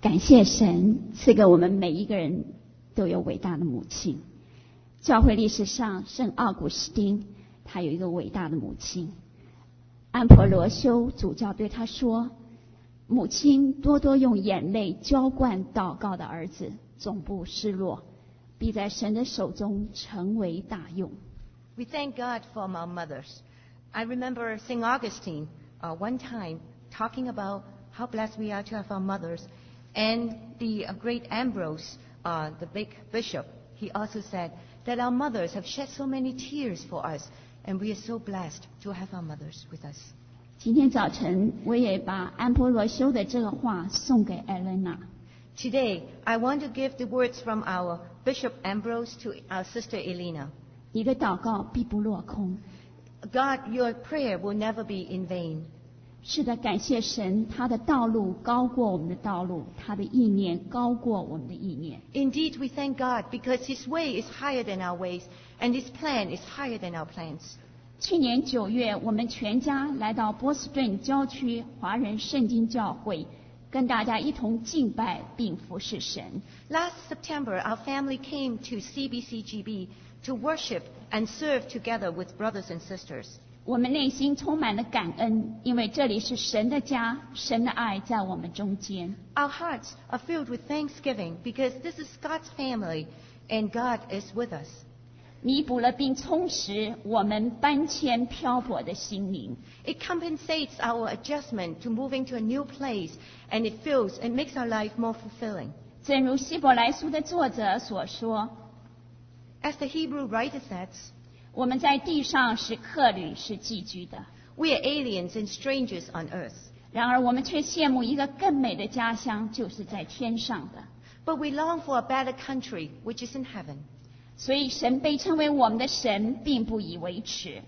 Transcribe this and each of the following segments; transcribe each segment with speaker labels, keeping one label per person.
Speaker 1: 感谢神赐给我们每一个人都有伟大的母亲。教会历史上，圣奥古斯丁他有一个伟大的母亲，安婆罗修主教对他说，母亲多多用眼泪浇灌祷告的儿子，总不失落，必在神的手中成为大用。
Speaker 2: We thank God for our mothers. I remember St. Augustine one time talking about how blessed we are to have our mothers. And the great Ambrose, the big bishop, he also said that our mothers have shed so many tears for us, and we are so blessed to have our mothers with us.
Speaker 1: 今天早晨我也把安婆罗修的这个话送给艾莲娜。
Speaker 2: Today, I want to give the words from our Bishop Ambrose to our sister Elena.
Speaker 1: 你的祷告必不落空。
Speaker 2: God, your prayer will never be in vain.
Speaker 1: 是的，感谢神，他的道路高过我们的道路，他的意念高过我们的意念。
Speaker 2: Indeed, we thank God because His way is higher than our ways, and His plan is higher than our plans.
Speaker 1: 去年9月，我们全家来到波士顿郊区华人圣经教会，跟大家一同敬拜并服侍神。
Speaker 2: Last September, our family came to CBCGB to worship and serve together with brothers and sisters.
Speaker 1: 我们内心充满了感恩，因为这里是神的家，神的爱在我们中间。
Speaker 2: Our hearts are filled with thanksgiving because this is God's family and God is with us.
Speaker 1: 弥补了并充实我们搬迁漂泊的心灵。
Speaker 2: It compensates our adjustment to moving to a new place, and it fills and makes our life more fulfilling.
Speaker 1: 正如希伯来书的作者所说，
Speaker 2: As the Hebrew writer says,
Speaker 1: 我们在地上是客旅，是寄居的。
Speaker 2: we are aliens and strangers on earth.
Speaker 1: 然而我们却羡慕一个更美的家乡，就是在天上的。
Speaker 2: But we long for a better country, which is in heaven.
Speaker 1: 所以神被称为我们的神，并不以为耻，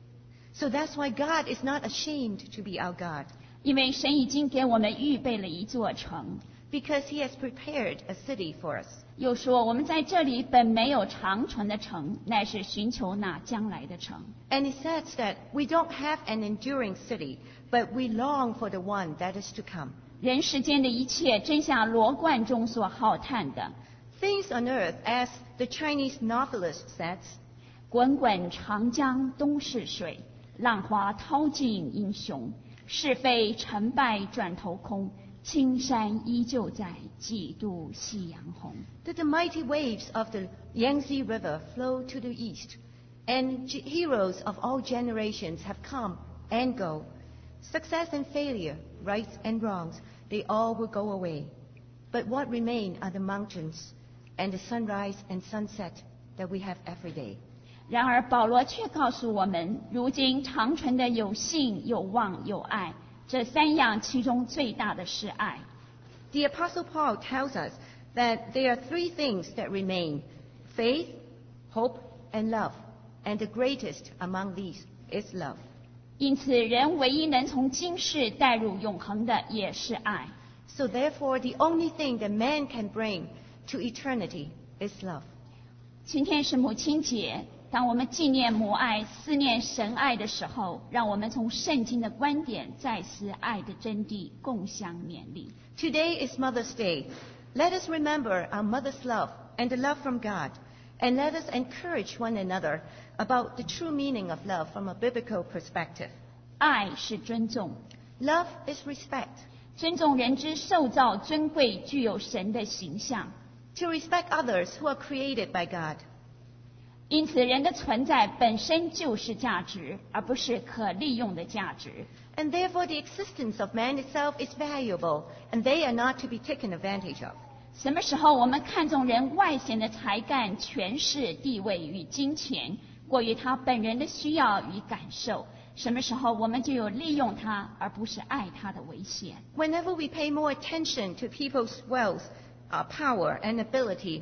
Speaker 2: So that's why God is not ashamed to be our God,
Speaker 1: 因为神已经给我们预备了一座城。
Speaker 2: because He has prepared a city for us.
Speaker 1: 又说，我们在这里本没有长存的城，乃是寻求那将来的城。
Speaker 2: And it says that we don't have an enduring city, but we long for the one that is to come.
Speaker 1: 人世间的一切，真像罗贯中所浩叹的，
Speaker 2: Things on earth, as the Chinese novelist says,
Speaker 1: 滚滚长江东逝水，浪花淘尽英雄。是非成败转头空，青山依旧在，几度夕阳红。
Speaker 2: that the mighty waves of the Yangtze River flow to the east, and heroes of all generations have come and go. Success and failure, rights and wrongs, they all will go away. But what remain are the mountains and the sunrise and sunset that we have every day.
Speaker 1: 然而保罗却告诉我们，如今长存的有信、有望、有爱，这三样其中最大的是爱。
Speaker 2: The Apostle Paul tells us that there are three things that remain: faith, hope, and love. And the greatest among these is love.
Speaker 1: 因此，人唯一能从今世带入永恒的，也是爱。
Speaker 2: So therefore, the only thing that man can bring to eternity is love.
Speaker 1: 今天是母亲节，当我们纪念母爱、思念神爱的时候，让我们从圣经的观点再思爱的真谛，共相勉励。
Speaker 2: Today is Mother's Day. Let us remember our mother's love and the love from God. And let us encourage one another about the true meaning of love from a biblical perspective.
Speaker 1: 爱是尊重，
Speaker 2: Love is respect.
Speaker 1: 尊重人之受造尊贵，具有神的形象。
Speaker 2: To respect others who are created by God.
Speaker 1: 因此，人的存在本身就是价值，而不是可利用的价值。
Speaker 2: And therefore the existence of man itself is valuable, and they are not to be taken advantage of.
Speaker 1: 什么时候我们看重人外显的才干、权势、地位与金钱，过于他本人的需要与感受，什么时候我们就有利用他，而不是爱他的危险。
Speaker 2: Whenever we pay more attention to people's wealth, power, and ability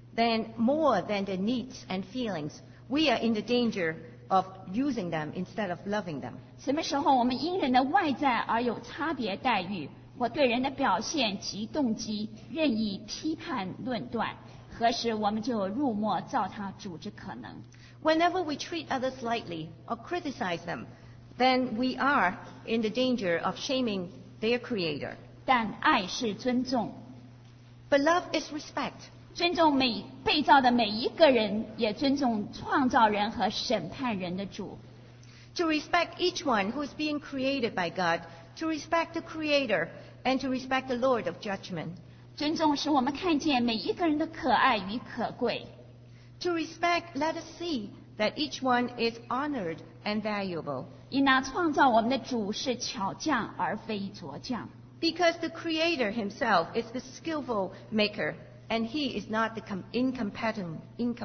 Speaker 2: more than their needs and feelings, we are in the danger of using them instead of loving them.
Speaker 1: 什么时候我们因人的外在而有差别待遇，或对人的表现及动机任意批判论断，何时我们就有入魔造他主之可能。
Speaker 2: Whenever we treat others lightly or criticize them, then we are in the danger of shaming their creator.
Speaker 1: 但爱是尊重，
Speaker 2: But love is respect.
Speaker 1: 尊重被造的每一个人，也尊重创造人和审判人的主。
Speaker 2: To respect each one who is being created by God, to respect the Creator, and to respect the Lord of judgment.
Speaker 1: 尊重使我们看见每一个人的可爱与可贵。
Speaker 2: To respect, let us see that each one is honored and valuable.
Speaker 1: 因那创造我们的主是巧匠而非拙匠。
Speaker 2: Because the Creator Himself is the skillful maker, and He is not the incompetent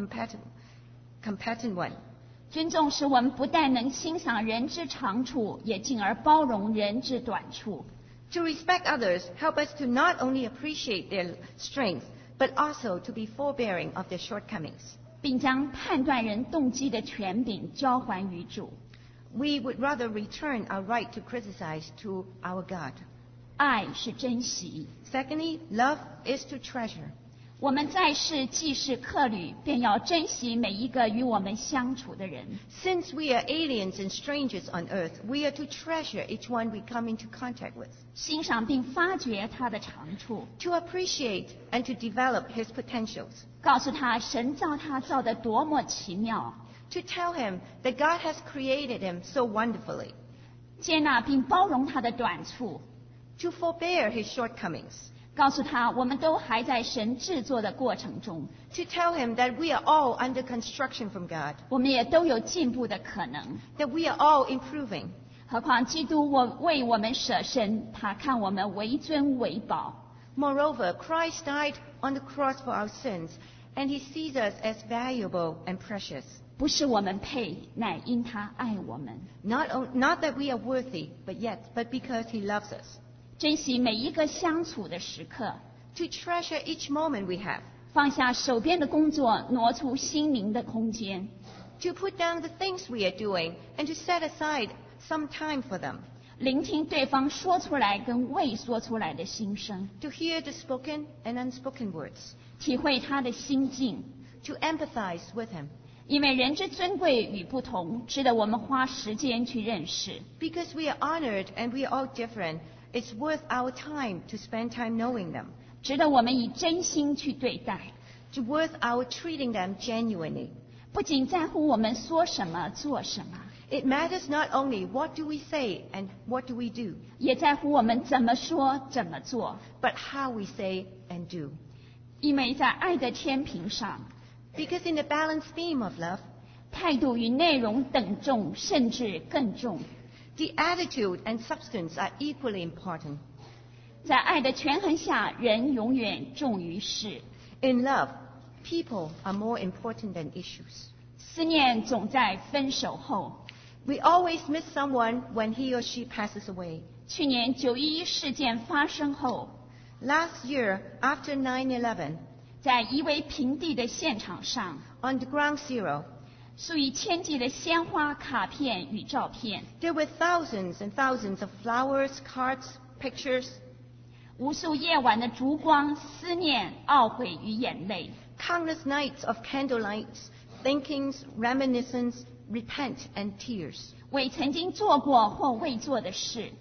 Speaker 2: one.
Speaker 1: 尊重使我们不但能欣赏人之长处，也进而包容人之短处。
Speaker 2: To respect others help us to not only appreciate their strengths, but also to be forbearing of their shortcomings.
Speaker 1: 并将判断人动机的权柄交还于主。
Speaker 2: We would rather return our right to criticize to our God.
Speaker 1: 爱是珍惜。
Speaker 2: Secondly, love is to treasure.
Speaker 1: 我们在世既是客旅，便要珍惜每一个与我们相处的人。
Speaker 2: Since we are aliens and strangers on earth, we are to treasure each one we come into contact with.
Speaker 1: 欣赏并发掘他的长处，
Speaker 2: To appreciate and to develop his potentials.
Speaker 1: 告诉他神造他造得多么奇妙，
Speaker 2: To tell him that God has created him so wonderfully.
Speaker 1: 接纳并包容他的短处，
Speaker 2: To forbear his shortcomings.
Speaker 1: 告诉他我们都还在神制作的过程中，
Speaker 2: To tell him that we are all under construction from God.
Speaker 1: 我们也都有进步的可能。
Speaker 2: That we are all improving.
Speaker 1: 何况基督为我们舍身，他看我们为尊为宝。
Speaker 2: Moreover, Christ died on the cross for our sins, and he sees us as valuable and precious.
Speaker 1: 不是我们配，乃因他爱我们。
Speaker 2: Not that we are worthy, but because he loves us.
Speaker 1: 珍惜每一个相处的时刻，
Speaker 2: To treasure each moment we have.
Speaker 1: 放下手边的工作，挪出心灵的空间，
Speaker 2: To put down the things we are doing and to set aside some time for them.
Speaker 1: 聆听对方说出来跟未说出来的心声，
Speaker 2: To hear the spoken and unspoken words.
Speaker 1: 体会他的心境。
Speaker 2: To empathize with him.
Speaker 1: 因为人之尊贵与不同，值得我们花时间去认识。
Speaker 2: Because we are honored and we are all different, it's worth our time to spend time knowing them.
Speaker 1: 值得我们以真心去对待。
Speaker 2: To worth our treating them genuinely.
Speaker 1: 不仅在乎我们说什么做什么，
Speaker 2: It matters not only what do we say and what do we do,
Speaker 1: 也在乎我们怎么说怎么做。
Speaker 2: but how we say and do.
Speaker 1: 因为在爱的天平上，
Speaker 2: Because in the balanced beam of love,
Speaker 1: 态度与内容等重，甚至更重。
Speaker 2: the attitude and substance are equally important.
Speaker 1: 在爱的权衡下，人永远重于事。
Speaker 2: In love, people are more important than issues.
Speaker 1: 思念总在分手后。
Speaker 2: We always miss someone when he or she passes away.
Speaker 1: 去年911事件发生后，
Speaker 2: Last year, after 9/11,
Speaker 1: 在夷为平地的现场上，
Speaker 2: on the ground zero,
Speaker 1: 数以千计的鲜花、卡片与照片，
Speaker 2: there were thousands and thousands of flowers, cards, pictures,
Speaker 1: 无数夜晚的烛光、思念、懊悔与眼泪，
Speaker 2: countless nights of candlelight, thinkings, reminiscence, repent, and tears.
Speaker 1: 为曾经做过或未做的事，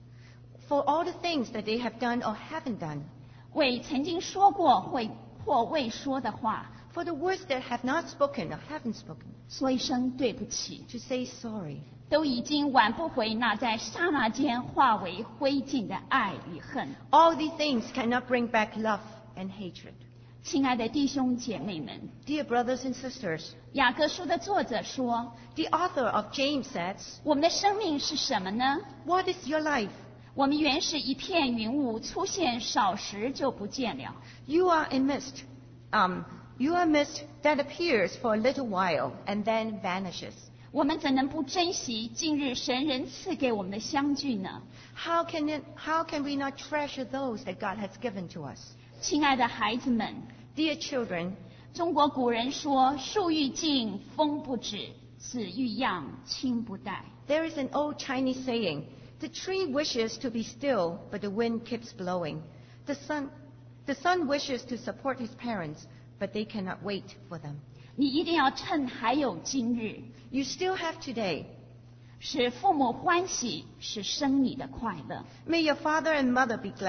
Speaker 2: For all the things that they have done or haven't done.
Speaker 1: 为曾经说过或未说的话，
Speaker 2: For the words that have not spoken or haven't spoken.
Speaker 1: 说一声对不起，
Speaker 2: To say sorry.
Speaker 1: 都已经挽不回那在刹那间化为灰烬的爱与恨。
Speaker 2: All these things cannot bring back love and hatred.
Speaker 1: 亲爱的弟兄姐妹们，
Speaker 2: Dear brothers and sisters,
Speaker 1: 雅各书的作者说，
Speaker 2: the author of James says,
Speaker 1: 我们的生命是什么呢？
Speaker 2: what is your life?
Speaker 1: 我们原是一片云雾，出现少时就不见了。
Speaker 2: You are a mist. You are a mist that appears for a little while and then vanishes.
Speaker 1: 我们怎能不珍惜今日神人赐给我们的相聚呢？
Speaker 2: How can we not treasure those that God has given to us?
Speaker 1: 亲爱的孩子们，
Speaker 2: Dear children,
Speaker 1: 中国古人说：“树欲静，风不止；子欲养，亲不待。”
Speaker 2: there is an old Chinese saying, the tree wishes to be still, but the wind keeps blowing. The son wishes to support his parents, but they cannot wait for them.
Speaker 1: 你一定要趁还有今日，
Speaker 2: You still have today.
Speaker 1: 使父母欢喜，是生你的快乐。
Speaker 2: May your father and mother be glad.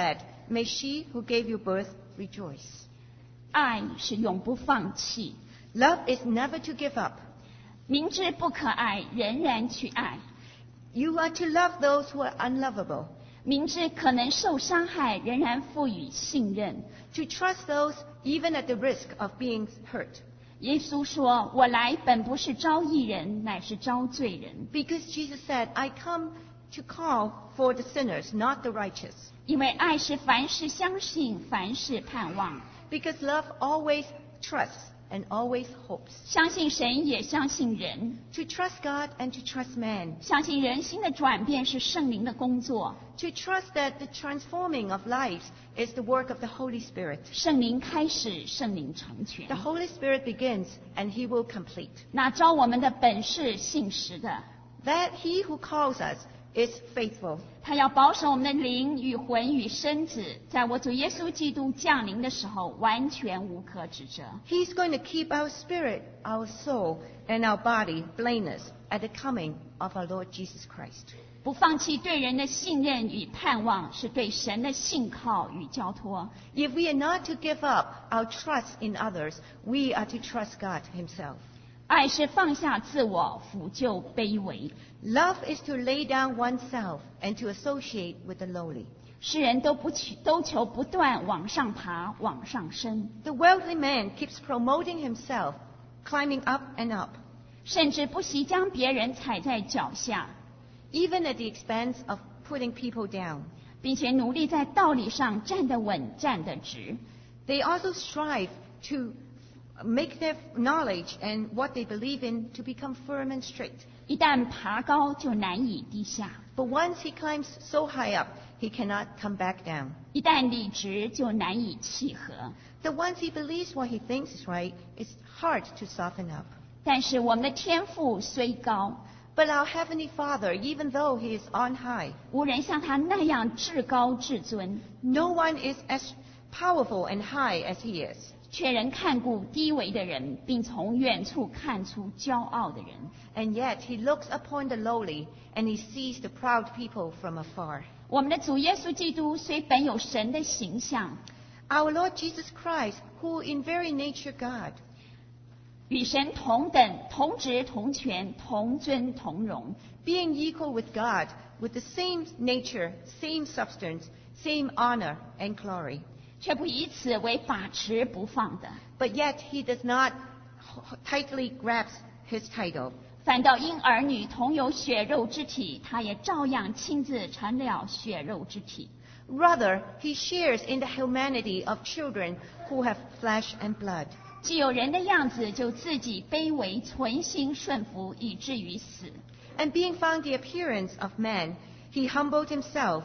Speaker 2: may she who gave you birth rejoice.
Speaker 1: 爱是永不放弃，
Speaker 2: Love is never to give up.
Speaker 1: 明知不可爱，仍然去爱；
Speaker 2: You are to love those who are unlovable,
Speaker 1: 明知可能受伤害，仍然赋予信任。
Speaker 2: to trust those even at the risk of being hurt.
Speaker 1: 耶稣说：“我来本不是招义人，乃是招罪人。
Speaker 2: Because Jesus said, I come to call for the sinners, not the righteous.
Speaker 1: 因为爱是凡事相信，凡事盼望，
Speaker 2: Because love always trusts and always hopes.
Speaker 1: 相信神也相信人，
Speaker 2: To trust God and to trust man.
Speaker 1: 相信人心的转变是圣灵的工作，
Speaker 2: To trust that the transforming of lives is the work of the Holy Spirit.
Speaker 1: 圣灵开始，圣灵成全
Speaker 2: The。Holy Spirit begins and he will complete.
Speaker 1: 那招我们的本是信实的，
Speaker 2: That he who calls us is faithful.
Speaker 1: 他要保守我们的灵与魂与身子，在我主耶稣基督降临的时候，完全无可指责。
Speaker 2: He's going to keep our spirit, our soul, and our body blameless at the coming of our Lord Jesus Christ.
Speaker 1: 不放弃对人的信任与盼望，是对神的信靠与交托。
Speaker 2: If we are not to give up our trust in others, we are to trust God himself.
Speaker 1: 爱是放下自我，抚救卑微。
Speaker 2: Love is to lay down oneself and to associate with the lowly.
Speaker 1: 世人都求不断往上爬，往上升，
Speaker 2: The wealthy man keeps promoting himself, climbing up and up,
Speaker 1: 甚至不惜将别人踩在脚下，
Speaker 2: even at the expense of putting people down.
Speaker 1: 并且努力在道理上站得稳，站得直。
Speaker 2: They also strive to make their knowledge and what they believe in to become firm and straight.
Speaker 1: 一旦爬高，就难以低下；
Speaker 2: But once he climbs so high up, he cannot come back down.
Speaker 1: 一旦理直，就难以契合。
Speaker 2: That once he believes what he thinks is right, it's hard to soften up.
Speaker 1: 但是我们的天赋虽高，
Speaker 2: But our Heavenly Father, even though he is on high,
Speaker 1: 无人像他那样至高至尊，
Speaker 2: no one is as powerful and high as he is.
Speaker 1: 却仍看顾低微的人，并从远处看出骄傲的人。
Speaker 2: And yet he looks upon the lowly and he sees the proud people from afar.
Speaker 1: 我们的主耶稣基督虽本有神的形象，
Speaker 2: Our Lord Jesus Christ, who in very nature God,
Speaker 1: 与神同等、同职、同权、同尊、同荣，
Speaker 2: being equal with God, with the same nature, same substance, same honor and glory.
Speaker 1: 却不以此为把持不放的，
Speaker 2: But yet he does not tightly grasp his title.
Speaker 1: 反倒因儿女同有血肉之体，他也照样亲自成了血肉之体。
Speaker 2: Rather, he shares in the humanity of children who have flesh and blood.
Speaker 1: 既有人的样子，就自己卑微，存心顺服，以至于死。
Speaker 2: And being found the appearance of man, he humbled himself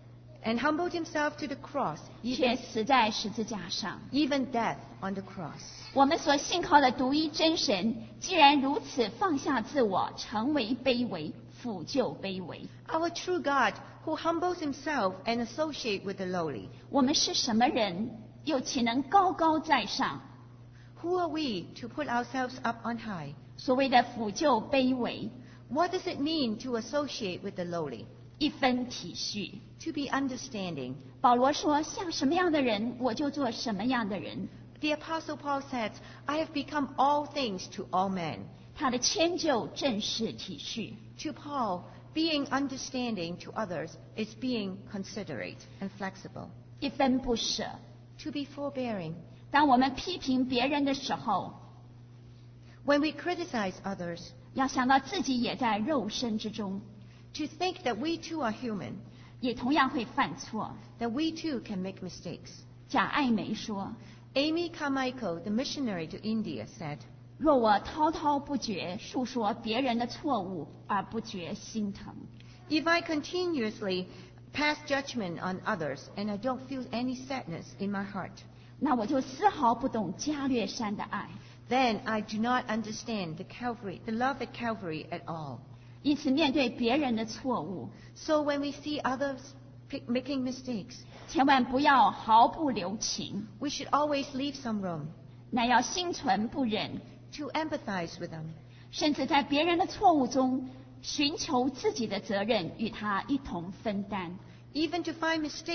Speaker 2: to the cross,
Speaker 1: 却死在十字架上。
Speaker 2: even death on the cross.
Speaker 1: 我们所信靠的独一真神，既然如此放下自我，成为卑微，抚救卑微。
Speaker 2: Our true God, who humbles himself and associates with the lowly.
Speaker 1: 我们是什么人，又岂能高高在上？
Speaker 2: Who are we to put ourselves up on high?
Speaker 1: 所谓的抚救卑微，
Speaker 2: What does it mean to associate with the lowly?
Speaker 1: 一分体恤。
Speaker 2: To be understanding.
Speaker 1: 保罗说：“像什么样的人，我就做什么样的人。”
Speaker 2: The Apostle Paul says, I have become all things to all men.
Speaker 1: 他的迁就正是体恤。
Speaker 2: To Paul, being understanding to others is being considerate and flexible.
Speaker 1: 一分不舍。
Speaker 2: To be forbearing.
Speaker 1: 当我们批评别人的时候，
Speaker 2: When we criticize others,
Speaker 1: 要想到自己也在肉身之中，
Speaker 2: to think that we too are human,
Speaker 1: 也同样会犯错。
Speaker 2: that we too can make mistakes.
Speaker 1: 贾爱梅说
Speaker 2: Amy Carmichael, the missionary to India, said,
Speaker 1: 若我滔滔不绝述说别人的错误，而不觉心疼，
Speaker 2: If I continuously pass judgment on others and I don't feel any sadness in my heart,
Speaker 1: 那我就丝毫不懂加略山的爱。
Speaker 2: then I do not understand the love at Calvary at all.
Speaker 1: 因此，面对别人的错误，
Speaker 2: So when we see others making mistakes,
Speaker 1: 千万不要毫不留情，
Speaker 2: we should always leave some room
Speaker 1: 乃要心存不忍，
Speaker 2: to empathize with them,
Speaker 1: 甚至在别人的错误中寻求自己的责任，与他一同分担。
Speaker 2: even to find mistakes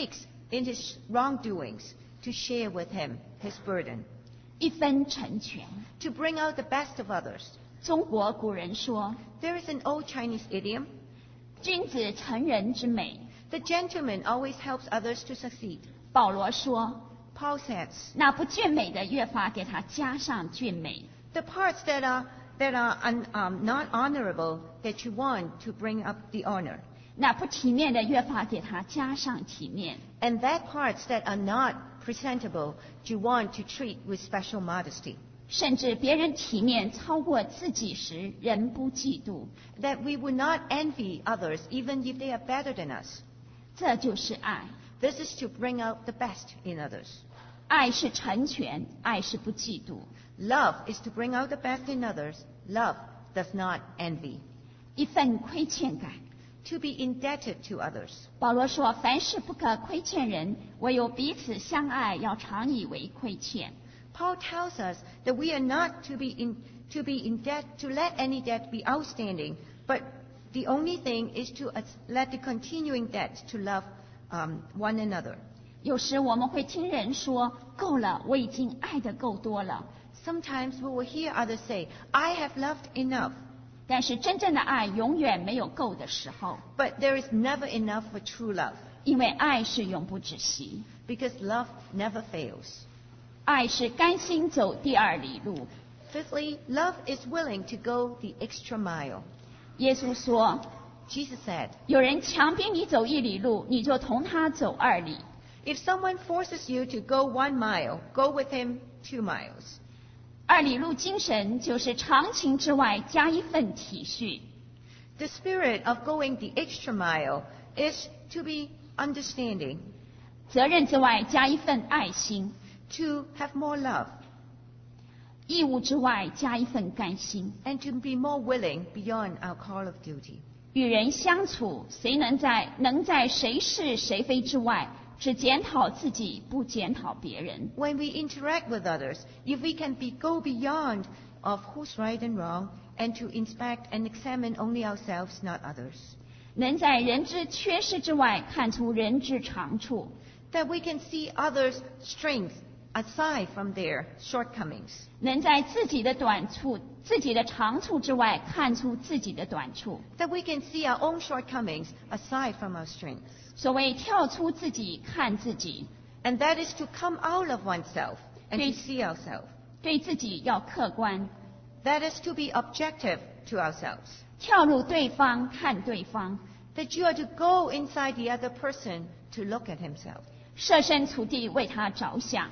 Speaker 2: in his wrongdoings to share with him his burden,
Speaker 1: 一分成全。
Speaker 2: to bring out the best of others.
Speaker 1: 中国古人说
Speaker 2: There is an old Chinese idiom,
Speaker 1: 君子成人之美，
Speaker 2: the gentleman always helps others to succeed.
Speaker 1: 保罗说
Speaker 2: Paul says,
Speaker 1: 那不俊美的越发给他加上俊美，
Speaker 2: the parts that are not honorable that you want to bring up the honor,
Speaker 1: 那不体面的越发给他加上体面。
Speaker 2: and that parts that are not presentable you want to treat with special modesty,
Speaker 1: 甚至别人体面超过自己时，人不嫉妒，
Speaker 2: that we would not envy others even if they are better than us.
Speaker 1: 这就是爱。
Speaker 2: This is to bring out the best in others.
Speaker 1: 爱是成全，爱是不嫉妒。
Speaker 2: Love is to bring out the best in others. Love does not envy.
Speaker 1: 一份亏欠感。
Speaker 2: To be indebted to others.
Speaker 1: 保罗说：“凡事不可亏欠人，唯有彼此相爱，要常以为亏欠。”
Speaker 2: Paul tells us that we are not to be in debt, to let any debt be outstanding, but the only thing is to let the continuing debt to love one another.
Speaker 1: 有时我们会听人说：“够了，我已经爱得够多了。”
Speaker 2: Sometimes we will hear others say, I have loved enough.
Speaker 1: 但是真正的爱永远没有够的时候，
Speaker 2: But there is never enough for true love,
Speaker 1: 因为爱是永不止息，
Speaker 2: because love never fails.
Speaker 1: 爱是甘心走第二里路。
Speaker 2: Fifthly, love is willing to go the extra mile.
Speaker 1: 耶稣说
Speaker 2: Jesus said,：“
Speaker 1: 有人强逼你走一里路，你就同他走二里。”
Speaker 2: if someone forces you to go 1 mile, go with him 2 miles.
Speaker 1: 二里路精神就是常情之外加一份体恤。
Speaker 2: The spirit of going the extra mile is to be understanding,
Speaker 1: 责任之外加一份爱心，
Speaker 2: to have more love,
Speaker 1: 义务之外加一份甘心。
Speaker 2: and to be more willing beyond our call of duty.
Speaker 1: 与人相处，谁能在谁是谁非之外，只检讨自己，不检讨别人。
Speaker 2: When we interact with others, if we can go beyond of who's right and wrong, and to inspect and examine only ourselves, not others,
Speaker 1: 能在人之缺失之外看出人之长处，
Speaker 2: that we can see others' strengths aside from their shortcomings,
Speaker 1: 能在自己的短处、自己的长处之外看出自己的短处。
Speaker 2: that we can see our own shortcomings aside from our strengths.
Speaker 1: 所谓跳出自己看自己，
Speaker 2: And that is to come out of oneself and to
Speaker 1: Please.
Speaker 2: see ourselves.
Speaker 1: 对自己要客观，
Speaker 2: That is to be objective to ourselves.
Speaker 1: 跳入对方看对方，
Speaker 2: That you are to go inside the other person to look at himself.
Speaker 1: 设身处地为他着想。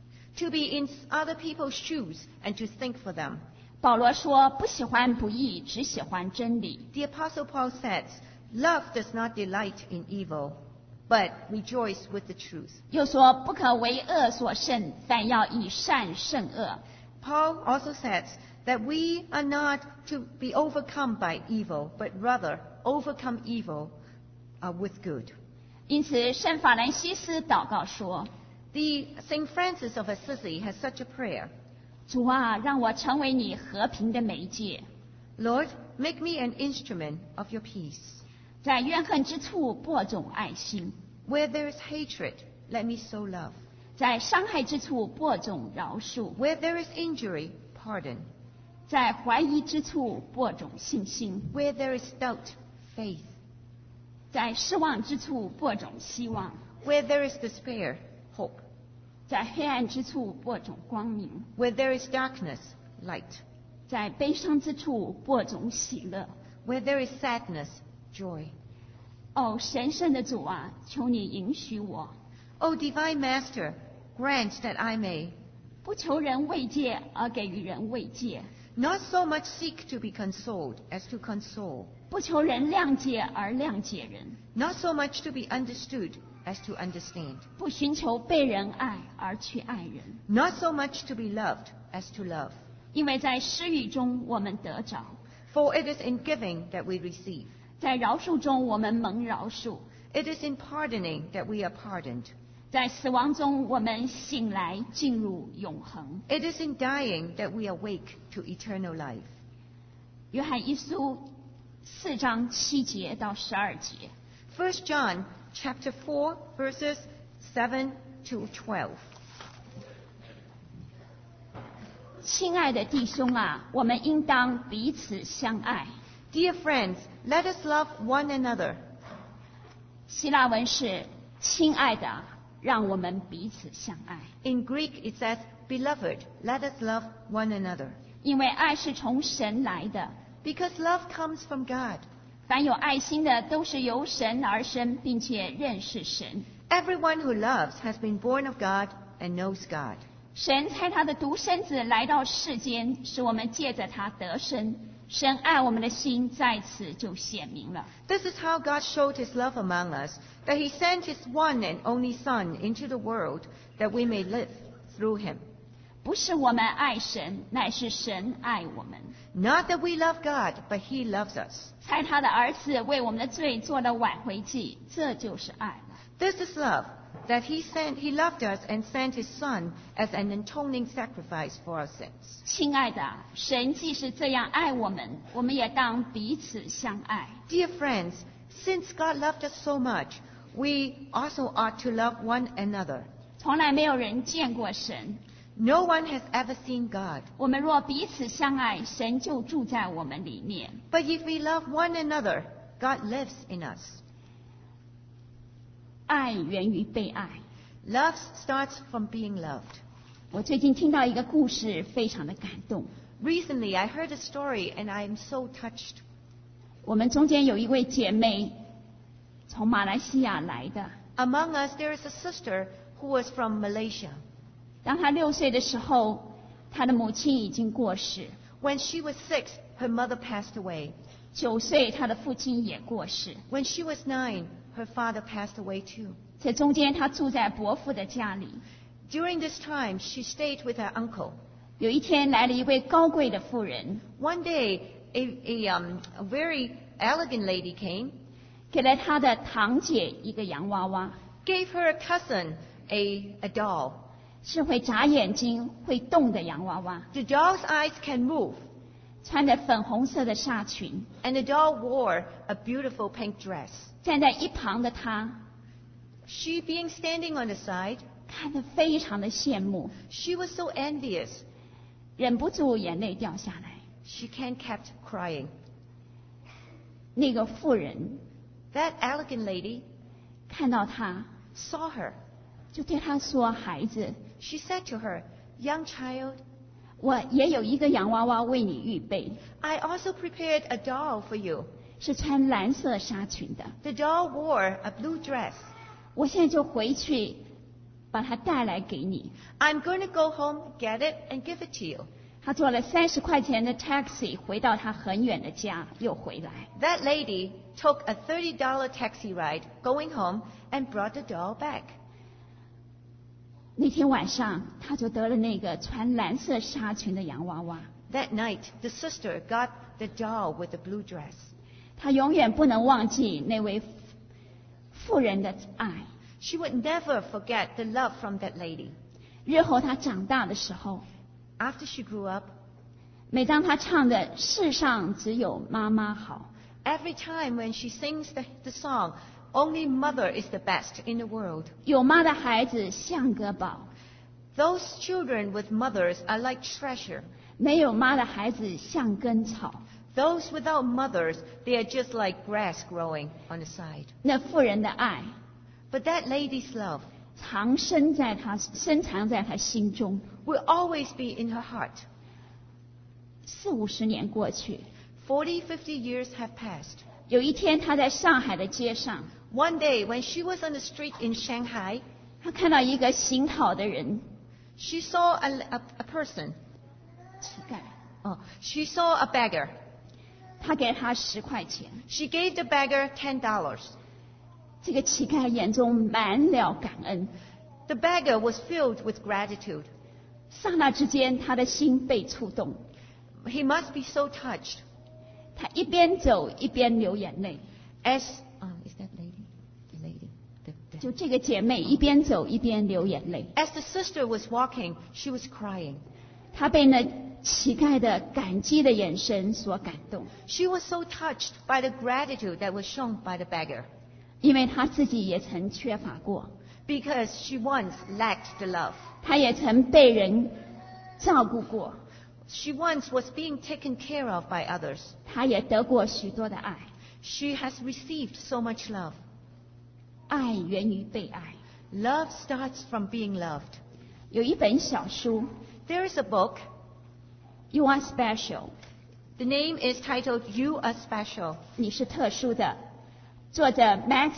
Speaker 2: To be in other people's shoes and to think for them.
Speaker 1: 保罗说：“不喜欢不义，只喜欢真理。”
Speaker 2: The Apostle Paul says, love does not delight in evil, but rejoice with the truth.
Speaker 1: 又说：“不可为恶所胜，反要以善胜恶。”
Speaker 2: Paul also says that we are not to be overcome by evil, but rather overcome evil with good.
Speaker 1: 因此，圣法兰西斯祷告说
Speaker 2: The St. Francis of Assisi has such a prayer.
Speaker 1: 主啊，让我成为你和平的媒介，
Speaker 2: Lord, make me an instrument of your peace.
Speaker 1: 在怨恨之处播种爱心，
Speaker 2: Where there is hatred, let me sow love.
Speaker 1: 在伤害之处播种饶恕，
Speaker 2: Where there is injury, pardon.
Speaker 1: 在怀疑之处播种信心，
Speaker 2: Where there is doubt, faith.
Speaker 1: 在失望之处播种希望，
Speaker 2: Where there is despair, hope.
Speaker 1: 在黑暗之处播种光明，
Speaker 2: Where there is darkness, light.
Speaker 1: 在悲伤之处播种喜乐。
Speaker 2: Where there is sadness, joy.
Speaker 1: 哦，神圣的主啊，求你允许我，
Speaker 2: O divine Master, grant that I may
Speaker 1: 不求人慰藉而给予人慰藉，
Speaker 2: not so much seek to be consoled as to console,
Speaker 1: 不求人谅解而谅解人，
Speaker 2: not so much to be understood as to understand,
Speaker 1: 不寻求被人爱而去爱人。
Speaker 2: not so much to be loved as to love.
Speaker 1: 因为在施予中我们得着，
Speaker 2: For it is in giving that we receive.
Speaker 1: 在饶恕中我们蒙饶恕，
Speaker 2: It is in pardoning that we are pardoned.
Speaker 1: 在死亡中我们醒来进入永恒。
Speaker 2: It is in dying that we awake to eternal life.
Speaker 1: 约翰一书4章7节到12节，
Speaker 2: 1 John chapter 4 verses 7 to 12.
Speaker 1: 亲爱的弟兄啊，我们应当彼此相爱。
Speaker 2: Dear friends, let us love one another.
Speaker 1: 希腊文是亲爱的，让我们彼此相爱。
Speaker 2: In Greek, it says, Beloved, let us love one another.
Speaker 1: 因为爱是从神来的，
Speaker 2: Because love comes from God.
Speaker 1: 凡有爱心的都是由神而生，并且认识神。
Speaker 2: Everyone who loves has been born of God and knows God.
Speaker 1: 神差他的独生子来到世间，使我们借着他得生。神爱我们的心在此就显明了。
Speaker 2: This is how God showed his love among us, that he sent his one and only Son into the world, that we may live through him.
Speaker 1: 不是我们爱神，乃是神爱我们。
Speaker 2: Not that we love God, but he loves us.
Speaker 1: 差他的儿子为我们的罪做了挽回祭，这就是爱了。
Speaker 2: This is love, that he loved us and sent his Son as an atoning sacrifice for our sins.
Speaker 1: 亲爱的，神既是这样爱我们，我们也当彼此相爱。
Speaker 2: Dear friends, since God loved us so much, we also ought to love one another.
Speaker 1: 从来没有人见过神，
Speaker 2: No one has ever seen God.
Speaker 1: 我们若彼此相爱，神就住在我们里面。
Speaker 2: But if we love one another, God lives in us.
Speaker 1: 爱源于被爱。
Speaker 2: Love starts from being loved.
Speaker 1: 我最近听到一个故事，非常的感动。
Speaker 2: Recently, I heard a story and I am so touched.
Speaker 1: 我们中间有一位姐妹从马来西亚来的，
Speaker 2: Among us, there is a sister who was from Malaysia.
Speaker 1: 当她6岁的时候，她的母亲已经过世。
Speaker 2: When she was 6, her mother passed away.
Speaker 1: 9岁，她的父亲也过世。
Speaker 2: When she was 9, her father passed away too.
Speaker 1: 这中间，她住在伯父的家里。
Speaker 2: During this time, she stayed with her uncle.
Speaker 1: 有一天，来了一位高贵的妇人，
Speaker 2: One day, a very elegant lady came,
Speaker 1: 给了她的堂姐一个洋娃娃，
Speaker 2: gave her cousin a doll.
Speaker 1: 是会眨眼睛、会动的洋娃娃，
Speaker 2: The doll's eyes can move,
Speaker 1: 穿着粉红色的纱裙。
Speaker 2: and the doll wore a beautiful pink dress.
Speaker 1: 站在一旁的她，
Speaker 2: She, being standing on the side,
Speaker 1: 看得非常的羡慕，
Speaker 2: she was so envious.
Speaker 1: 忍不住眼泪掉下来。
Speaker 2: She can't kept crying.
Speaker 1: 那个妇人
Speaker 2: That elegant lady
Speaker 1: 看到她，
Speaker 2: saw her.
Speaker 1: 就对她说：“孩子，
Speaker 2: She said to her, Young child,
Speaker 1: 我也有一个洋娃娃为你预备，
Speaker 2: I also prepared a doll for you.
Speaker 1: 是穿蓝色纱裙的。
Speaker 2: The doll wore a blue dress.
Speaker 1: 我现在就回去把它带来给你。”
Speaker 2: I'm going to go home, get it, and give it to you.
Speaker 1: 她坐了30块钱的 taxi 回到她很远的家，又回来。
Speaker 2: That lady took a $30 taxi ride going home and brought the doll back.
Speaker 1: 那天晚上，她就得了那个穿蓝色纱裙的洋娃娃。
Speaker 2: That night, the sister got the doll with the blue dress.
Speaker 1: 她永远不能忘记那位妇人的爱。
Speaker 2: She would never forget the love from that lady.
Speaker 1: 日后她长大的时候，
Speaker 2: After she grew up,
Speaker 1: 每当她唱的世上只有妈妈好，
Speaker 2: every time when she sings the song, Only Mother is the best in the world,
Speaker 1: 有妈的孩子像个宝，
Speaker 2: those children with mothers are like treasure.
Speaker 1: 没有妈的孩子像根草。
Speaker 2: Those without mothers, they are just like grass growing on the side.
Speaker 1: 那妇人的爱
Speaker 2: But that lady's love
Speaker 1: 深藏在她心中。
Speaker 2: will always be in her heart.
Speaker 1: 40-50年过去，
Speaker 2: 40, 50 years have passed.
Speaker 1: 有一天她在上海的街上，
Speaker 2: One day, when she was on the street in Shanghai,
Speaker 1: 她看到一个行讨的人，
Speaker 2: she saw a person.
Speaker 1: 乞丐，
Speaker 2: She saw a beggar.
Speaker 1: 她给他10块钱。
Speaker 2: She gave the beggar $10.
Speaker 1: 这个乞丐眼中满了感恩，
Speaker 2: The beggar was filled with gratitude.
Speaker 1: 刹那之间，他的心被触动。
Speaker 2: He must be so touched.
Speaker 1: 他一边走一边流眼泪。
Speaker 2: As is that lady? The lady.
Speaker 1: 就这个姐妹一边走一边流眼泪。
Speaker 2: As the sister was walking, she was crying.
Speaker 1: 她被那乞丐的感激的眼神所感动，
Speaker 2: She was so touched by the gratitude that was shown by the beggar.
Speaker 1: 因为她自己也曾缺乏过。
Speaker 2: because she once lacked the love.
Speaker 1: 她也曾被人照顾过，
Speaker 2: She once was being taken care of by others.
Speaker 1: 她也得过许多的爱。
Speaker 2: She has received so much love.
Speaker 1: 爱源于被爱。
Speaker 2: Love starts from being loved.
Speaker 1: 有一本小书
Speaker 2: There is a book.
Speaker 1: ，You Are Special，
Speaker 2: The name is titled You Are Special.
Speaker 1: 你是特殊的，作者 Max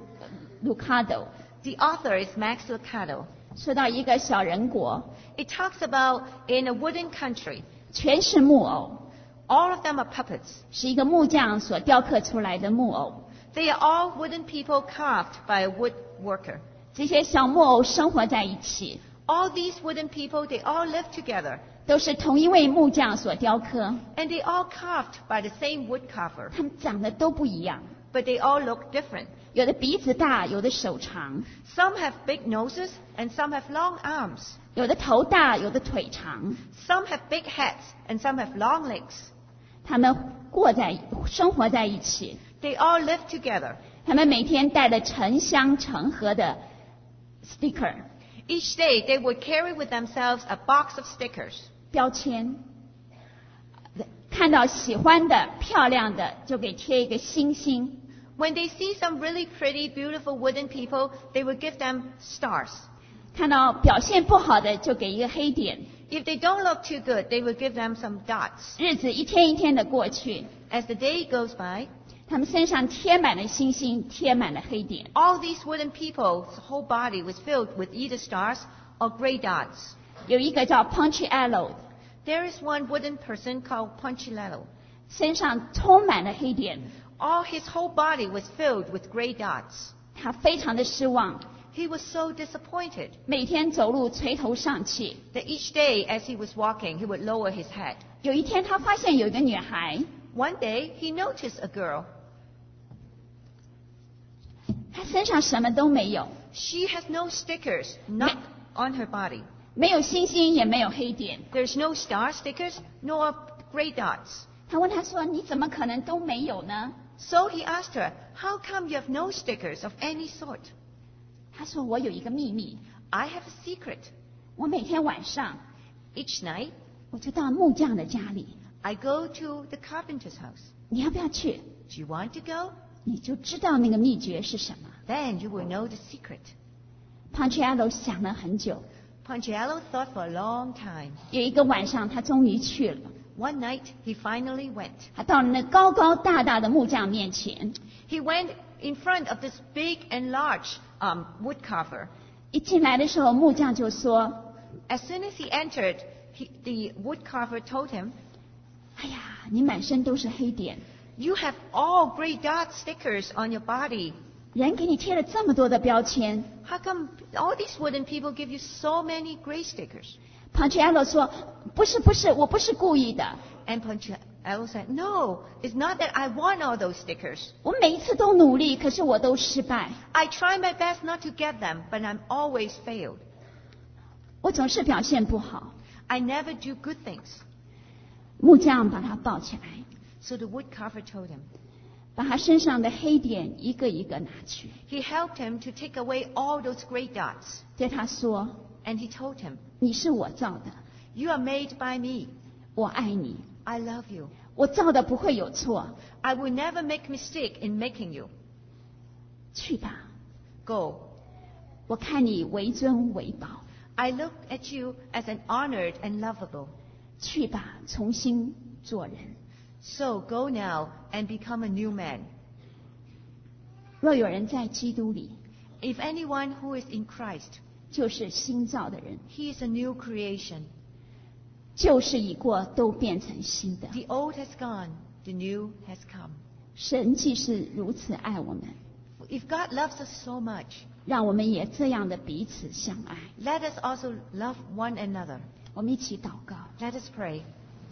Speaker 1: Lucado。
Speaker 2: The author is Max Lucado.
Speaker 1: 说到一个小人国，
Speaker 2: It talks about in a wooden country.
Speaker 1: 全是木偶，
Speaker 2: All of them are puppets.
Speaker 1: 是一个木匠所雕刻出来的木偶。
Speaker 2: They are all wooden people carved by a woodworker.
Speaker 1: 这些小木偶生活在一起，
Speaker 2: All these wooden people, they all live together.
Speaker 1: 都是同一位木匠所雕刻，
Speaker 2: And they all carved by the same wood carver.
Speaker 1: 他们长得都不一样，
Speaker 2: But they all look different.
Speaker 1: 有的鼻子大，有的手长，
Speaker 2: Some have big noses and some have long arms.
Speaker 1: 有的头大，有的腿长。
Speaker 2: Some have big heads and some have long legs.
Speaker 1: 他们生活在一起，
Speaker 2: They all live together.
Speaker 1: 他们每天带着成箱成盒的 sticker
Speaker 2: Each day they would carry with themselves a box of stickers.
Speaker 1: 标签，看到喜欢的、漂亮的就给贴一个星星。
Speaker 2: When they see some really pretty, beautiful wooden people, they would give them stars.
Speaker 1: 看到表现不好的就给一个黑点。
Speaker 2: If they don't look too good, they would give them some dots.
Speaker 1: 日子一天一天的过去，
Speaker 2: As the day goes by,
Speaker 1: 他们身上贴满了星星，贴满了黑点。
Speaker 2: all these wooden people's whole body was filled with either stars or gray dots.
Speaker 1: 有一个叫 Ponchiello，
Speaker 2: There is one wooden person called Ponchiello.
Speaker 1: 身上充满了黑点，
Speaker 2: All his whole body was filled with gray dots.
Speaker 1: 他非常的失望，
Speaker 2: He was so disappointed
Speaker 1: 每天走路垂头丧气。
Speaker 2: that each day as he was walking, he would lower his head.
Speaker 1: 有一天，他发现有一个女孩，
Speaker 2: One day, he noticed a girl.
Speaker 1: 她身上什么都没有，
Speaker 2: She has no stickers, not on her body.
Speaker 1: 没有星星，也没有黑点。
Speaker 2: There's no star stickers, nor gray dots.
Speaker 1: 他问她说：“你怎么可能都没有呢
Speaker 2: So he asked her, how come you have no stickers of any sort?？”
Speaker 1: 她说：“我有一个秘密，
Speaker 2: I have a secret.
Speaker 1: 我每天晚上
Speaker 2: Each night,
Speaker 1: 我就到木匠的家里，
Speaker 2: I go to the carpenter's house.
Speaker 1: 你要不要去？
Speaker 2: Do you want to go?
Speaker 1: 你就知道那个秘诀是什么。”
Speaker 2: Then you will know the secret.
Speaker 1: Ponchiello 想了很久，
Speaker 2: Ponchiello thought for a long time.
Speaker 1: 有一个晚上，他终于去了。
Speaker 2: One night, he finally went.
Speaker 1: 他到了那高高大大的木匠面前，
Speaker 2: He went in front of this big and large wood carver.
Speaker 1: 一进来的时候，木匠就说
Speaker 2: As soon as he entered, the wood carver told him,
Speaker 1: 哎呀，你满身都是黑点，
Speaker 2: You have all gray dot stickers on your body.
Speaker 1: 人给你贴了这么多的标签。
Speaker 2: How come all these wooden people give you so many gray stickers?
Speaker 1: Ponchiello 说：“不是，我不是故意的，
Speaker 2: And Ponchiello said, No, it's not that I want all those stickers.
Speaker 1: 我每一次都努力，可是我都失败，
Speaker 2: I try my best not to get them, but I'm always failed.
Speaker 1: 我总是表现不好。
Speaker 2: I never do good things. ”
Speaker 1: 木匠把他抱起来，
Speaker 2: So the wood carver told him.
Speaker 1: 把他身上的黑点一个一个拿去，
Speaker 2: He helped him to take away all those gray dots.
Speaker 1: 对他说
Speaker 2: And he told him,
Speaker 1: 你是我造的，
Speaker 2: You are made by me.
Speaker 1: 我爱你，
Speaker 2: I love you.
Speaker 1: 我造的不会有错，
Speaker 2: I will never make mistake in making you.
Speaker 1: 去吧，
Speaker 2: Go.
Speaker 1: 我看你为尊为宝，
Speaker 2: I look at you as an honored and lovable.
Speaker 1: 去吧，重新做人。
Speaker 2: So go now and become a new man.
Speaker 1: 若有人在基督里，
Speaker 2: If anyone who is in Christ,
Speaker 1: 就是新造的人，
Speaker 2: he is a new creation.
Speaker 1: 旧事已过，都变成新的。
Speaker 2: The old has gone, the new has come.
Speaker 1: 神既是如此爱我们，
Speaker 2: If God loves us so much,
Speaker 1: 让我们也这样的彼此相爱。
Speaker 2: let us also love one another.
Speaker 1: 我们一起祷告，
Speaker 2: Let us pray.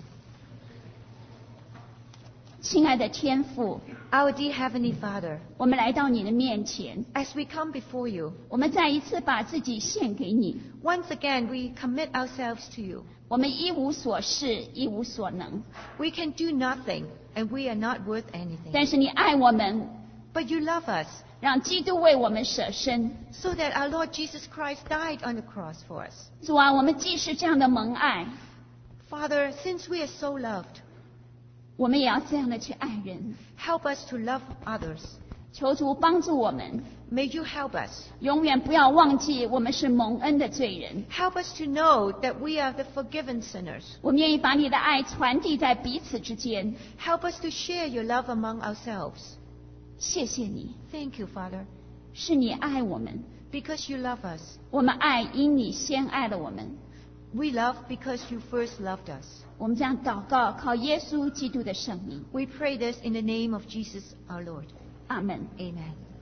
Speaker 1: 亲爱的天父，
Speaker 2: Our dear Heavenly Father,
Speaker 1: 我们来到你的面前，
Speaker 2: as we come before you,
Speaker 1: 我们再一次把自己献给你。
Speaker 2: once again we commit ourselves to you.
Speaker 1: 我们一无所事，一无所能，
Speaker 2: We can do nothing, and we are not worth anything.
Speaker 1: 但是你爱我们，
Speaker 2: But you love us,
Speaker 1: 让基督为我们舍身。
Speaker 2: so that our Lord Jesus Christ died on the cross for us.
Speaker 1: 主啊，我们既是这样的蒙爱，
Speaker 2: Father, since we are so loved,
Speaker 1: 我们也要这样的去爱人。
Speaker 2: help us to love others.
Speaker 1: 求主帮助我们，
Speaker 2: May you help us.
Speaker 1: 永远不要忘记我们是蒙恩的罪人。
Speaker 2: Help us to know that we are the forgiven sinners.
Speaker 1: 我们愿意把你的爱传递在彼此之间。
Speaker 2: Help us to share your love among ourselves.
Speaker 1: 谢谢你，
Speaker 2: Thank you, Father,
Speaker 1: 是你爱我们，
Speaker 2: because you love us.
Speaker 1: 我们爱因你先爱了我们。
Speaker 2: We love because you first loved us.
Speaker 1: 我们这样祷告，靠耶稣基督的圣名，
Speaker 2: We pray this in the name of Jesus our Lord.
Speaker 1: 阿门。
Speaker 2: Amen.